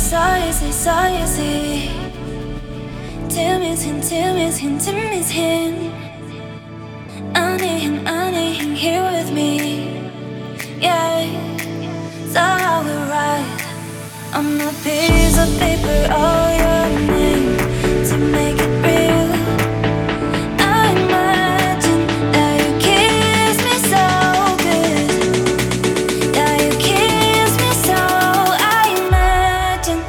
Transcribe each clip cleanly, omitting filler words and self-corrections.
saw you see. Till miss him. I need him here with me. Yeah, so I will write on a piece of paper all your name to make it real. I imagine that you kiss me so good. That you kiss me so. I imagine.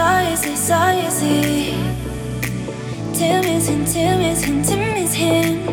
So easy. Till miss him.